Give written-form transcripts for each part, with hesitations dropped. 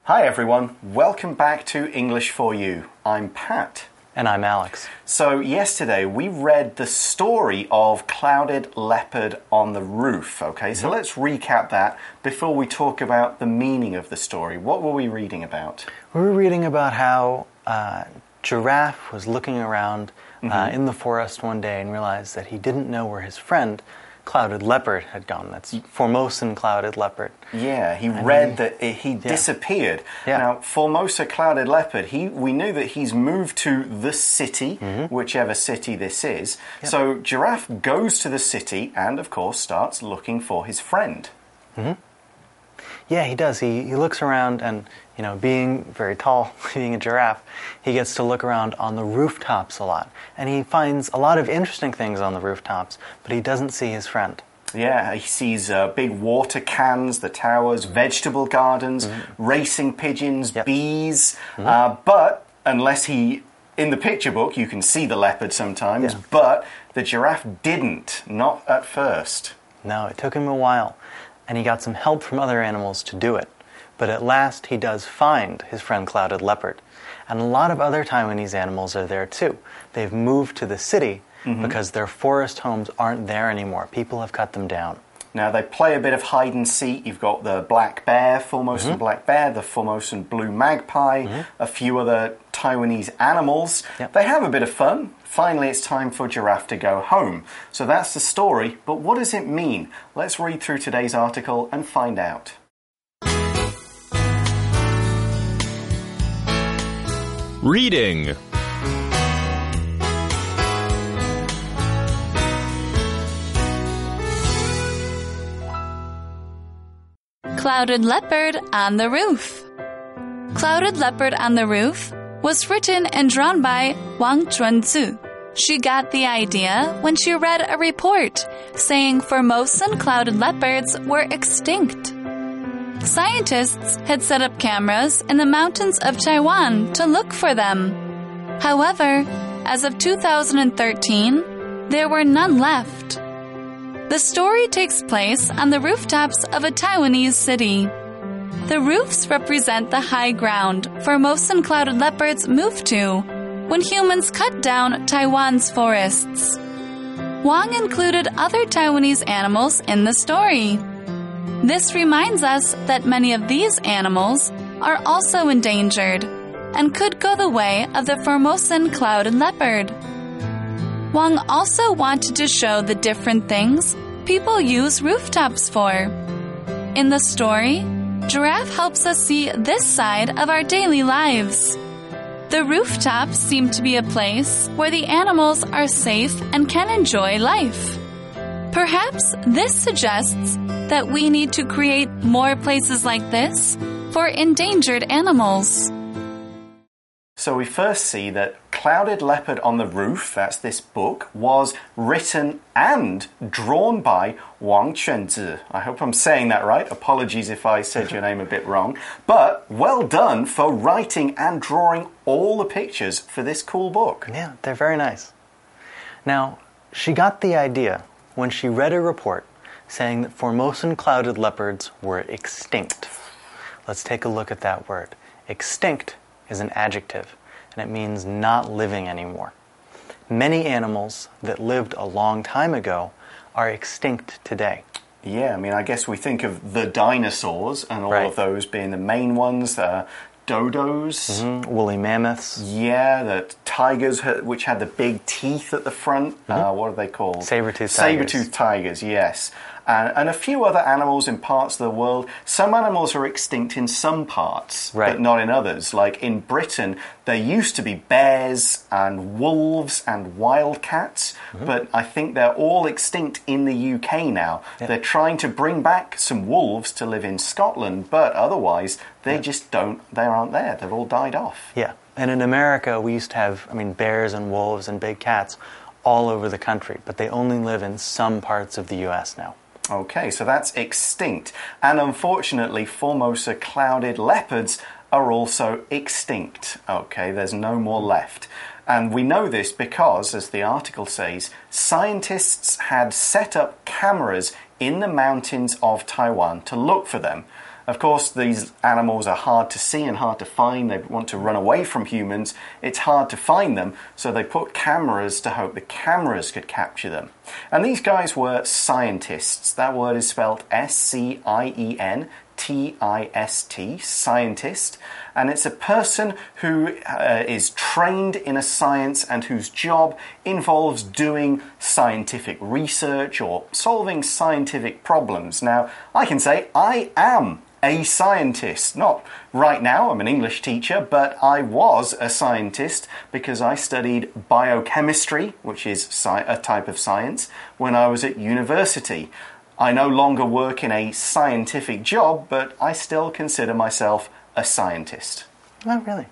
Hi everyone, welcome back to English for You. I'm Pat. And I'm Alex. So yesterday we read the story of Clouded Leopard on the Roof, okay? So let's recap that before we talk about the meaning of the story. What were we reading about? We were reading about how Giraffe was looking around in the forest one day and realized that he didn't know where his friend Clouded Leopard had gone. That's Formosan Clouded Leopard. Yeah, he read that he disappeared. Yeah. Now, Formosa Clouded Leopard, we knew that he's moved to the city, whichever city this is. Yep. So Giraffe goes to the city and, of course, starts looking for his friend. Yeah, he does. He looks around and, you know, being very tall, being a giraffe, he gets to look around on the rooftops a lot. And he finds a lot of interesting things on the rooftops, but he doesn't see his friend. Yeah, he sees big water cans, the towers, vegetable gardens, racing pigeons, bees. But unless in the picture book, you can see the leopard sometimes, but the giraffe didn't, not at first. No, it took him a while. And he got some help from other animals to do it. But at last he does find his friend Clouded Leopard. And a lot of other Taiwanese animals are there too. They've moved to the city because their forest homes aren't there anymore. People have cut them down. Now they play a bit of hide and seek. You've got the black bear, Formosan black bear, the Formosan blue magpie, a few other Taiwanese animals. Yep. They have a bit of fun. Finally, it's time for Giraffe to go home. So that's the story, but what does it mean? Let's read through today's article and find out. Reading. Clouded Leopard on the Roof. Clouded Leopard on the Roof was written and drawn by Wang Chunzi. She got the idea when she read a report saying Formosan clouded leopards were extinct. Scientists had set up cameras in the mountains of Taiwan to look for them. However, as of 2013, there were none left. The story takes place on the rooftops of a Taiwanese city. The roofs represent the high ground Formosan clouded leopards moved to when humans cut down Taiwan's forests. Wang included other Taiwanese animals in the story. This reminds us that many of these animals are also endangered and could go the way of the Formosan clouded leopard. Wang also wanted to show the different things people use rooftops for. In the story, Giraffe helps us see this side of our daily lives. The rooftops seem to be a place where the animals are safe and can enjoy life. Perhaps this suggests that we need to create more places like this for endangered animals. So we first see that Clouded Leopard on the Roof, that's this book, was written and drawn by Wang Chunzi. I hope I'm saying that right. Apologies if I said your name a bit wrong. But well done for writing and drawing all the pictures for this cool book. Yeah, they're very nice. Now, she got the idea when she read a report saying that Formosan clouded leopards were extinct. Let's take a look at that word. Extinct is an adjective, and it means not living anymore. Many animals that lived a long time ago are extinct today. Yeah, I mean, I guess we think of the dinosaurs and all of those being the main ones, dodos. Woolly mammoths. Yeah, the tigers, which had the big teeth at the front. What are they called? Saber-toothed tigers. Saber-toothed tigers, yes. And a few other animals in parts of the world. Some animals are extinct in some parts, but not in others. Like in Britain, there used to be bears and wolves and wildcats, but I think they're all extinct in the UK now. Yep. They're trying to bring back some wolves to live in Scotland, but otherwise they just aren't there. They've all died off. Yeah, and in America we used to have, bears and wolves and big cats all over the country, but they only live in some parts of the US now. Okay, so that's extinct. And unfortunately, Formosa clouded leopards are also extinct. Okay, there's no more left. And we know this because, as the article says, scientists had set up cameras in the mountains of Taiwan to look for them. Of course, these animals are hard to see and hard to find. They want to run away from humans. It's hard to find them, so they put cameras to hope the cameras could capture them. And these guys were scientists. That word is spelled S-C-I-E-N. T-I-S-T, scientist, and it's a person who is trained in a science and whose job involves doing scientific research or solving scientific problems. Now, I can say I am a scientist. Not right now, I'm an English teacher, but I was a scientist because I studied biochemistry, which is a type of science, when I was at university. I no longer work in a scientific job, but I still consider myself a scientist. Oh, really?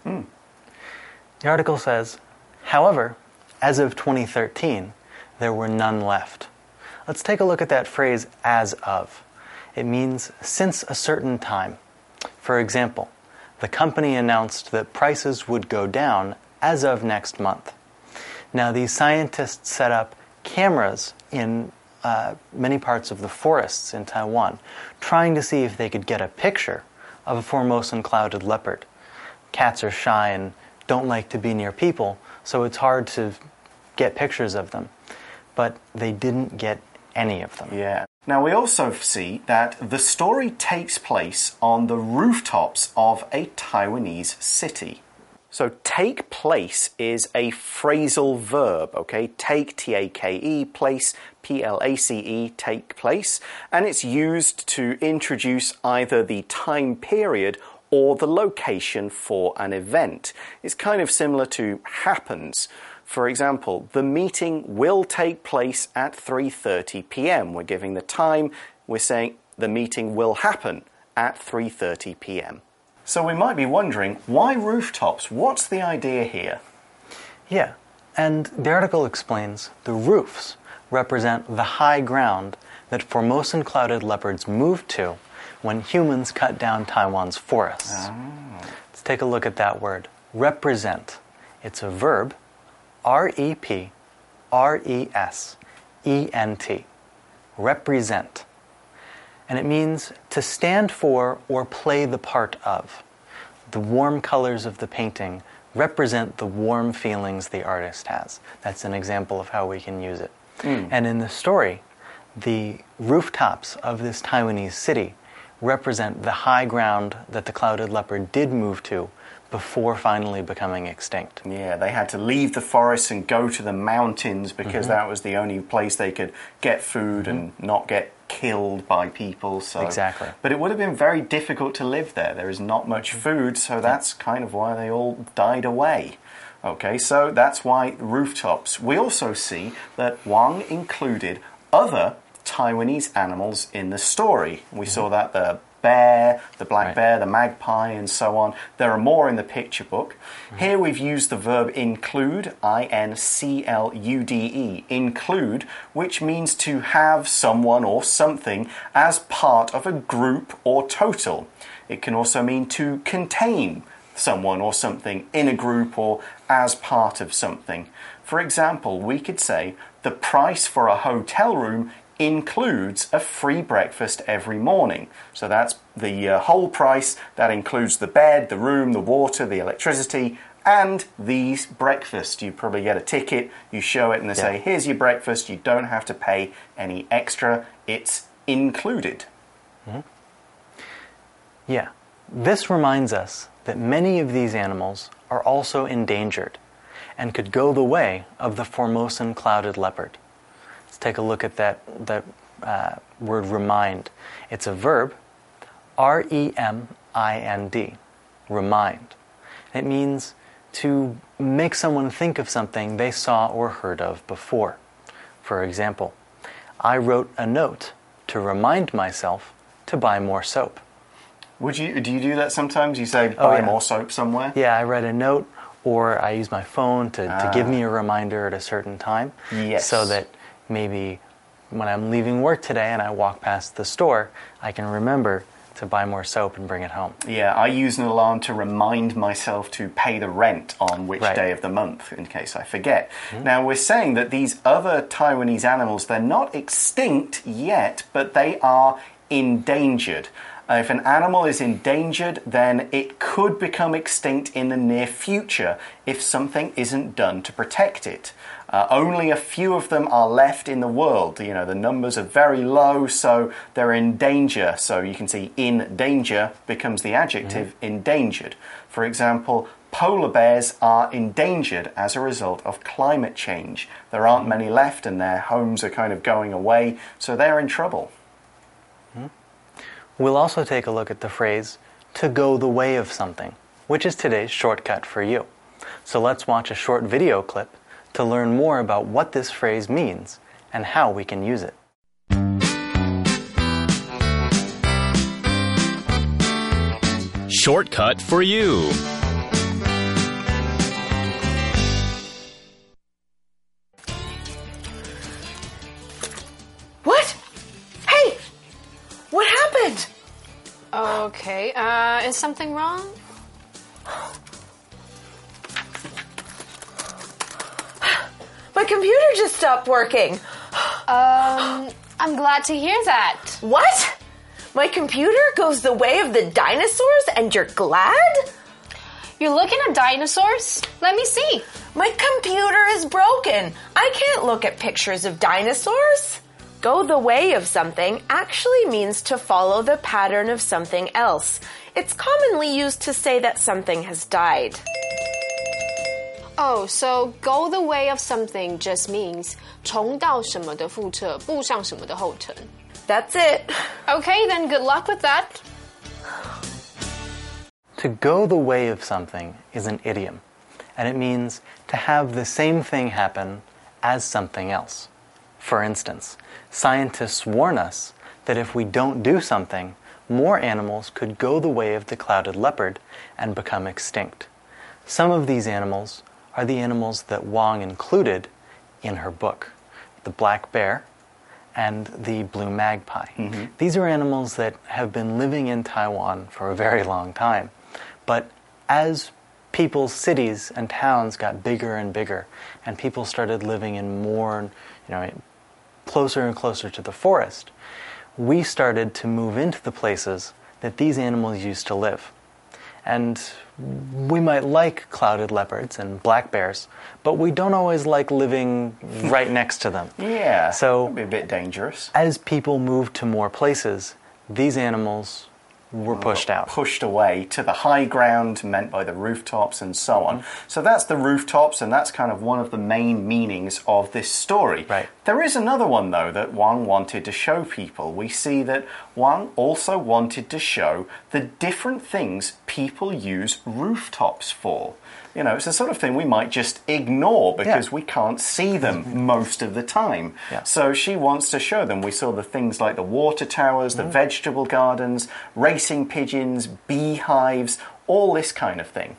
The article says, however, as of 2013, there were none left. Let's take a look at that phrase, as of. It means since a certain time. For example, the company announced that prices would go down as of next month. Now, these scientists set up cameras in many parts of the forests in Taiwan, trying to see if they could get a picture of a Formosan clouded leopard. Cats are shy and don't like to be near people, so it's hard to get pictures of them. But they didn't get any of them. Yeah. Now we also see that the story takes place on the rooftops of a Taiwanese city. So take place is a phrasal verb, okay? Take, T-A-K-E, place, P-L-A-C-E, take place. And it's used to introduce either the time period or the location for an event. It's kind of similar to happens. For example, the meeting will take place at 3:30 p.m. We're giving the time. We're saying the meeting will happen at 3:30 p.m. So we might be wondering, why rooftops? What's the idea here? Yeah, and the article explains the roofs represent the high ground that Formosan clouded leopards moved to when humans cut down Taiwan's forests. Let's take a look at that word, represent. It's a verb, R-E-P-R-E-S-E-N-T, represent. And it means to stand for or play the part of. The warm colors of the painting represent the warm feelings the artist has. That's an example of how we can use it. And in the story, the rooftops of this Taiwanese city represent the high ground that the clouded leopard did move to before finally becoming extinct. Yeah, they had to leave the forest and go to the mountains because that was the only place they could get food and not get killed by people. So. Exactly. But it would have been very difficult to live there. There is not much food, so that's kind of why they all died away. Okay, so that's why rooftops. We also see that Wang included other Taiwanese animals in the story. We saw that the bear, the black bear, the magpie, and so on. There are more in the picture book. Here we've used the verb include, I-N-C-L-U-D-E, include, which means to have someone or something as part of a group or total. It can also mean to contain someone or something in a group or as part of something. For example, we could say the price for a hotel room includes a free breakfast every morning. So that's the whole price. That includes the bed, the room, the water, the electricity, and these breakfast. You probably get a ticket, you show it, and they say, here's your breakfast. You don't have to pay any extra. It's included. Yeah. This reminds us that many of these animals are also endangered and could go the way of the Formosan clouded leopard. Let's take a look at that word remind. It's a verb, R-E-M-I-N-D, remind. It means to make someone think of something they saw or heard of before. For example, I wrote a note to remind myself to buy more soap. Do you do that sometimes? You say buy more soap somewhere? Yeah, I read a note, or I use my phone to give me a reminder at a certain time. Yes. So that maybe when I'm leaving work today and I walk past the store, I can remember to buy more soap and bring it home. Yeah, I use an alarm to remind myself to pay the rent on which day of the month, in case I forget. Now, we're saying that these other Taiwanese animals, they're not extinct yet, but they are endangered. If an animal is endangered, then it could become extinct in the near future if something isn't done to protect it. Only a few of them are left in the world. You know, the numbers are very low, so they're in danger. So you can see in danger becomes the adjective endangered. For example, polar bears are endangered as a result of climate change. There aren't many left and their homes are kind of going away, so they're in trouble. We'll also take a look at the phrase, to go the way of something, which is today's shortcut for you. So let's watch a short video clip to learn more about what this phrase means and how we can use it. Shortcut for you. What? Hey! What happened? Okay, is something wrong? My computer just stopped working. I'm glad to hear that. What? My computer goes the way of the dinosaurs and you're glad? You're looking at dinosaurs? Let me see. My computer is broken. I can't look at pictures of dinosaurs. Go the way of something actually means to follow the pattern of something else. It's commonly used to say that something has died. Oh, so go the way of something just means 重蹈什么的覆辙，步上什么的后尘。 That's it. Okay, then good luck with that. To go the way of something is an idiom, and it means to have the same thing happen as something else. For instance, scientists warn us that if we don't do something, more animals could go the way of the clouded leopard and become extinct. Some of these animals are the animals that Wang included in her book, the black bear and the blue magpie. These are animals that have been living in Taiwan for a very long time. But as people's cities and towns got bigger and bigger, and people started living in more, closer and closer to the forest, we started to move into the places that these animals used to live. And we might like clouded leopards and black bears, but we don't always like living right next to them. Yeah, so it'd be a bit dangerous. As people moved to more places, these animals were pushed out. Pushed away to the high ground meant by the rooftops and so on. So that's the rooftops, and that's kind of one of the main meanings of this story. Right. There is another one, though, that Wang wanted to show people. We see that Wang also wanted to show the different things people use rooftops for. It's the sort of thing we might just ignore because we can't see them most of the time. Yeah. So she wants to show them. We saw the things like the water towers, the vegetable gardens, racing pigeons, beehives, all this kind of thing.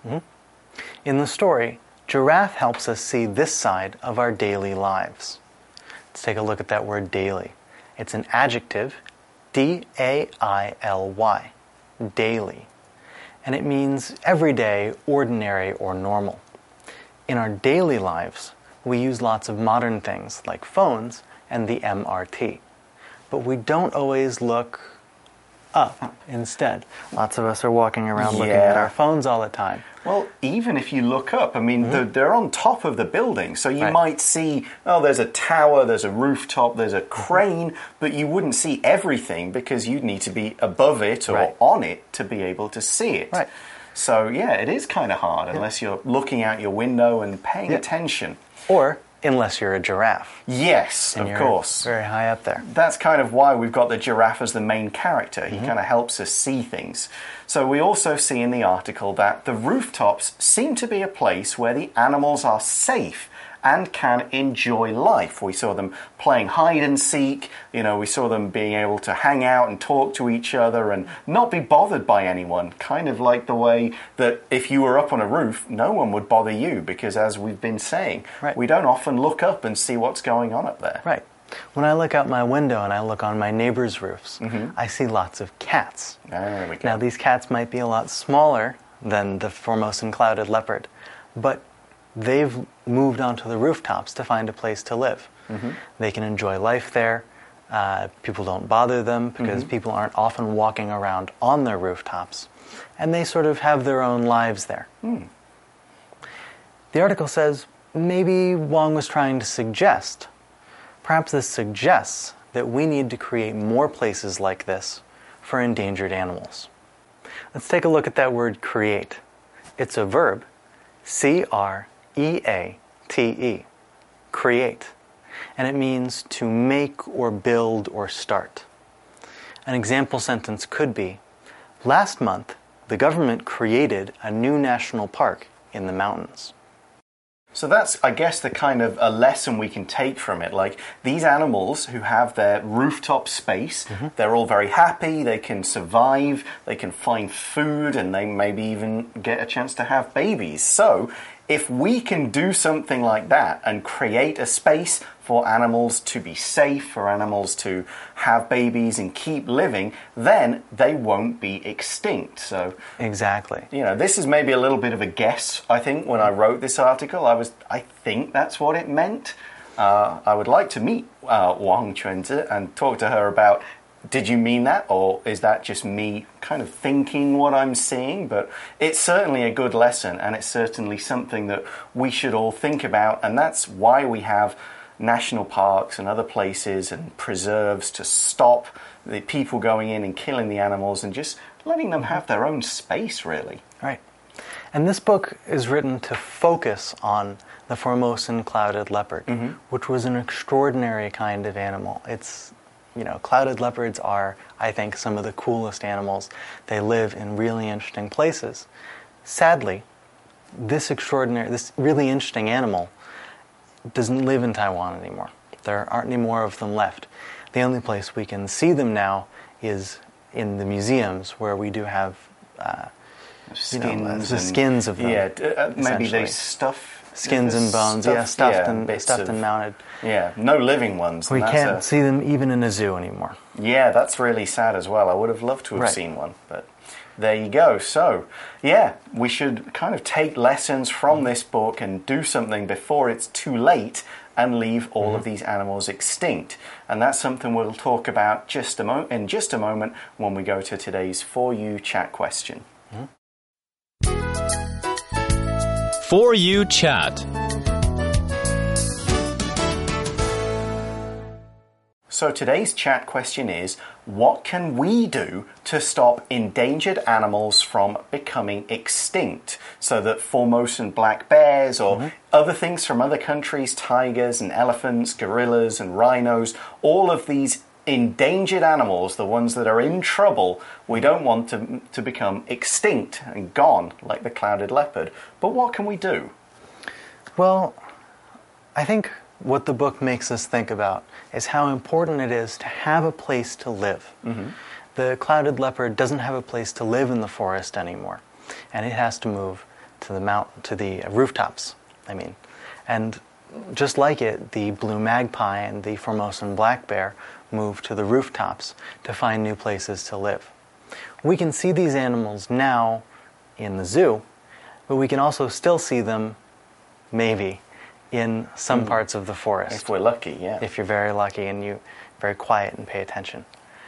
In the story, Giraffe helps us see this side of our daily lives. Let's take a look at that word daily. It's an adjective, D-A-I-L-Y, daily. And it means everyday, ordinary, or normal. In our daily lives, we use lots of modern things like phones and the MRT. But we don't always look up instead. Lots of us are walking around looking at our phones all the time. Well, even if you look up, they're on top of the building, so you might see, there's a tower, there's a rooftop, there's a crane, but you wouldn't see everything because you'd need to be above it or on it to be able to see it. Right. So, it is kind of hard unless you're looking out your window and paying attention. Or unless you're a giraffe. Yes, and of course. Very high up there. That's kind of why we've got the giraffe as the main character. He kind of helps us see things. So we also see in the article that the rooftops seem to be a place where the animals are safe and can enjoy life. We saw them playing hide and seek, we saw them being able to hang out and talk to each other and not be bothered by anyone, kind of like the way that if you were up on a roof, no one would bother you because, as we've been saying, we don't often look up and see what's going on up there. Right. When I look out my window and I look on my neighbor's roofs, I see lots of cats. There we go. Now, these cats might be a lot smaller than the Formosan clouded leopard, but they've moved onto the rooftops to find a place to live. They can enjoy life there. People don't bother them because people aren't often walking around on their rooftops. And they sort of have their own lives there. The article says maybe Wang was trying to suggest, perhaps this suggests that we need to create more places like this for endangered animals. Let's take a look at that word create. It's a verb, C-R-E-A-T-E, create. And it means to make or build or start. An example sentence could be, last month, the government created a new national park in the mountains. So that's, I guess, the kind of a lesson we can take from it. Like, these animals who have their rooftop space, they're all very happy, they can survive, they can find food, and they maybe even get a chance to have babies. So, if we can do something like that and create a space for animals to be safe, for animals to have babies and keep living, then they won't be extinct. So exactly. You know, this is maybe a little bit of a guess, I think, when I wrote this article. I think that's what it meant. I would like to meet Wang Quanzi and talk to her about, did you mean that, or is that just me kind of thinking what I'm seeing? But it's certainly a good lesson, and it's certainly something that we should all think about, and that's why we have national parks and other places and preserves to stop the people going in and killing the animals and just letting them have their own space, really. Right. And this book is written to focus on the Formosan clouded leopard, which was an extraordinary kind of animal. It's, you know, clouded leopards are, I think, some of the coolest animals. They live in really interesting places. Sadly, this really interesting animal doesn't live in Taiwan anymore. There aren't any more of them left. The only place we can see them now is in the museums, where we do have skins, the skins of them. Yeah, maybe they stuff skins and bones. Stuffed and mounted. Yeah, no living ones. We can't see them even in a zoo anymore. Yeah, that's really sad as well. I would have loved to have seen one, but there you go. So, yeah, we should kind of take lessons from this book and do something before it's too late and leave all of these animals extinct. And that's something we'll talk about in just a moment when we go to today's For You Chat question. For You Chat. So today's chat question is, what can we do to stop endangered animals from becoming extinct? So that Formosan black bears or other things from other countries, tigers and elephants, gorillas and rhinos, all of these endangered animals, the ones that are in trouble, we don't want to become extinct and gone like the clouded leopard. But what can we do? Well, I think what the book makes us think about is how important it is to have a place to live. The clouded leopard doesn't have a place to live in the forest anymore, and it has to move to the rooftops, And just like it, the blue magpie and the Formosan black bear move to the rooftops to find new places to live. We can see these animals now in the zoo, but we can also still see them, maybe, in some parts of the forest. If we're lucky, yeah. If you're very lucky and you're very quiet and pay attention.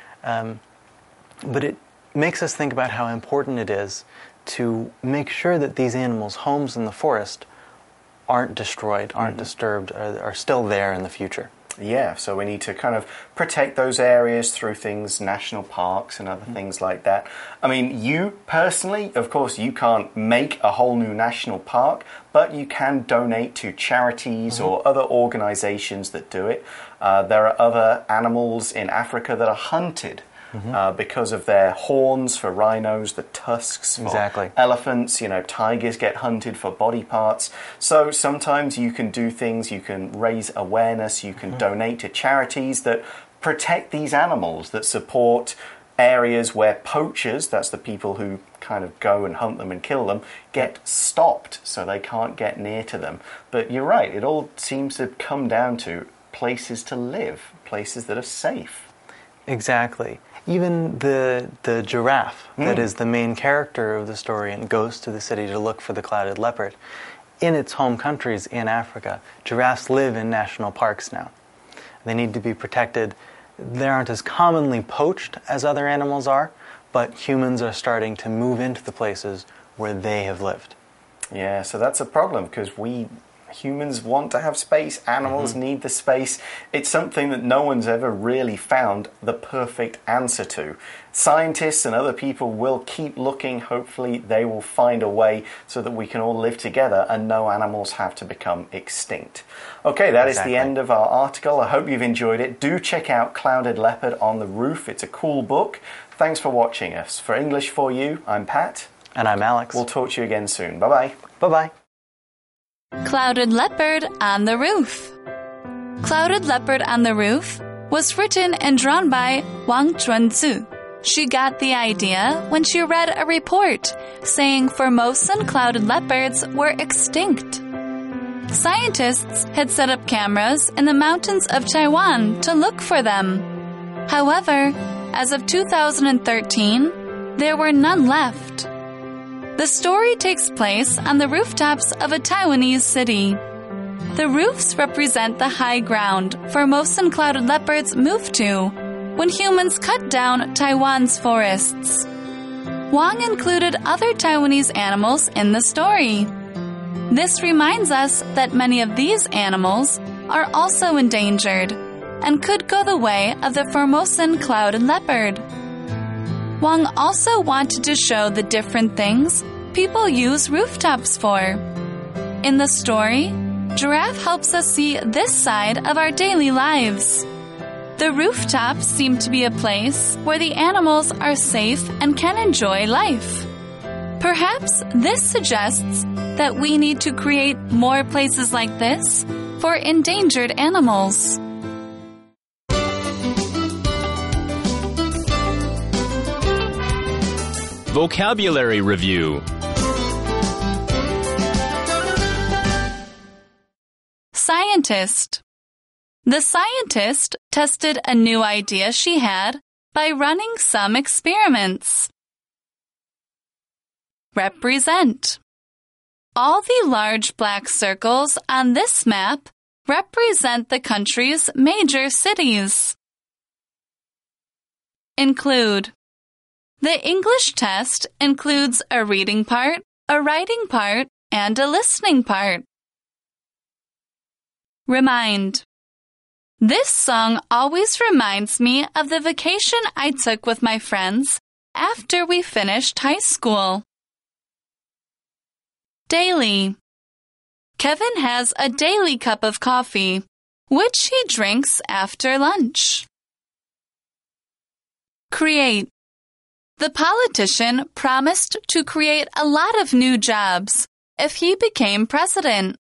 But it makes us think about how important it is to make sure that these animals' homes in the forest aren't destroyed, aren't disturbed, are still there in the future. Yeah, so we need to kind of protect those areas through things, national parks and other things like that. I mean, you personally, of course, you can't make a whole new national park, but you can donate to charities or other organizations that do it. There are other animals in Africa that are hunted because of their horns for rhinos, the tusks for elephants, tigers get hunted for body parts. So sometimes you can do things, you can raise awareness, you can donate to charities that protect these animals, that support areas where poachers, that's the people who kind of go and hunt them and kill them, get stopped so they can't get near to them. But you're right, it all seems to come down to places to live, places that are safe. Exactly. Even the giraffe that is the main character of the story and goes to the city to look for the clouded leopard, in its home countries in Africa, giraffes live in national parks now. They need to be protected They aren't as commonly poached as other animals are, but humans are starting to move into the places where they have lived. Yeah, so that's a problem because humans want to have space, animals need the space. It's something that no one's ever really found the perfect answer to. Scientists and other people will keep looking. Hopefully they will find a way so that we can all live together and no animals have to become extinct. Okay, that is the end of our article. I hope you've enjoyed it. Do check out Clouded Leopard on the Roof. It's a cool book. Thanks for watching us. For English for You, I'm Pat. And I'm Alex. We'll talk to you again soon. Bye-bye. Bye-bye. Clouded Leopard on the Roof. Clouded Leopard on the Roof was written and drawn by Wang Chunzi. She got the idea when she read a report saying Formosan clouded leopards were extinct. Scientists had set up cameras in the mountains of Taiwan to look for them. However, as of 2013, there were none left. The story takes place on the rooftops of a Taiwanese city. The roofs represent the high ground Formosan clouded leopards moved to when humans cut down Taiwan's forests. Wang included other Taiwanese animals in the story. This reminds us that many of these animals are also endangered and could go the way of the Formosan clouded leopard. Wang also wanted to show the different things people use rooftops for. In the story, Giraffe helps us see this side of our daily lives. The rooftops seem to be a place where the animals are safe and can enjoy life. Perhaps this suggests that we need to create more places like this for endangered animals. Vocabulary Review. Scientist. The scientist tested a new idea she had by running some experiments. Represent. All the large black circles on this map represent the country's major cities. Include. The English test includes a reading part, a writing part, and a listening part. Remind. This song always reminds me of the vacation I took with my friends after we finished high school. Daily. Kevin has a daily cup of coffee, which he drinks after lunch. Create. The politician promised to create a lot of new jobs if he became president.